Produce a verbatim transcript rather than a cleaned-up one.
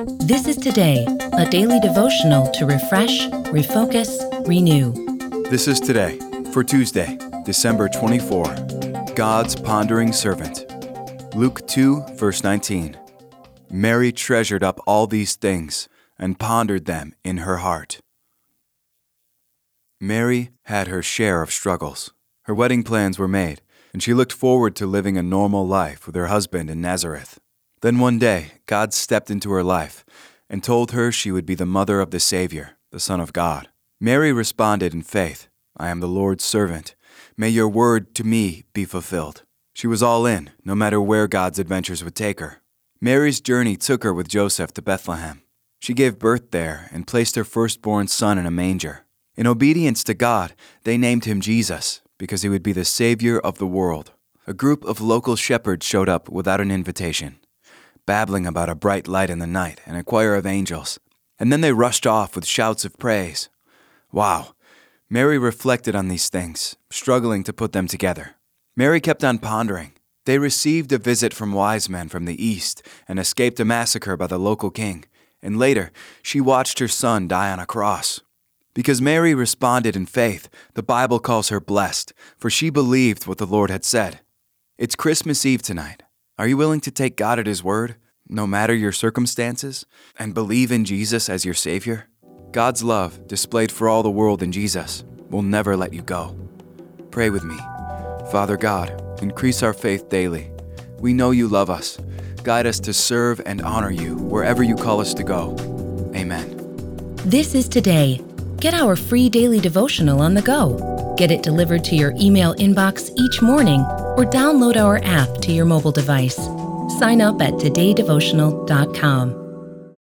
This is Today, a daily devotional to refresh, refocus, renew. This is Today for Tuesday, December twenty-fourth. God's Pondering Servant. Luke two, verse nineteen. Mary treasured up all these things and pondered them in her heart. Mary had her share of struggles. Her wedding plans were made, and she looked forward to living a normal life with her husband in Nazareth. Then one day, God stepped into her life and told her she would be the mother of the Savior, the Son of God. Mary responded in faith, "I am the Lord's servant. May your word to me be fulfilled." She was all in, no matter where God's adventures would take her. Mary's journey took her with Joseph to Bethlehem. She gave birth there and placed her firstborn son in a manger. In obedience to God, they named him Jesus because he would be the Savior of the world. A group of local shepherds showed up without an invitation, babbling about a bright light in the night and a choir of angels. And then they rushed off with shouts of praise. Wow. Mary reflected on these things, struggling to put them together. Mary kept on pondering. They received a visit from wise men from the east and escaped a massacre by the local king. And later, she watched her son die on a cross. Because Mary responded in faith, the Bible calls her blessed, for she believed what the Lord had said. It's Christmas Eve tonight. Are you willing to take God at His word, no matter your circumstances, and believe in Jesus as your Savior? God's love, displayed for all the world in Jesus, will never let you go. Pray with me. Father God, increase our faith daily. We know you love us. Guide us to serve and honor you wherever you call us to go. Amen. This is Today. Get our free daily devotional on the go. Get it delivered to your email inbox each morning or download our app to your mobile device. Sign up at today devotional dot com.